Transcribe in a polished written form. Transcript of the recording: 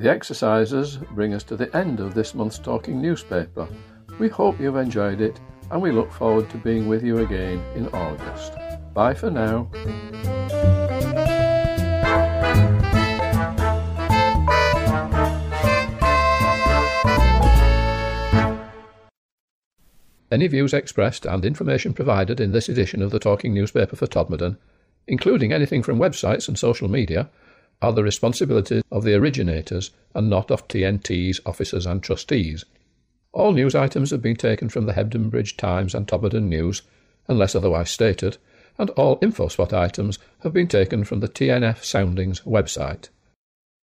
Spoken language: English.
The exercises bring us to the end of this month's Talking Newspaper. We hope you've enjoyed it, and we look forward to being with you again in August. Bye for now. Any views expressed and information provided in this edition of the Talking Newspaper for Todmorden, including anything from websites and social media, are the responsibility of the originators and not of TNT's officers and trustees. All news items have been taken from the Hebden Bridge Times and Todmorden News, unless otherwise stated, and all InfoSpot items have been taken from the TNF Soundings website.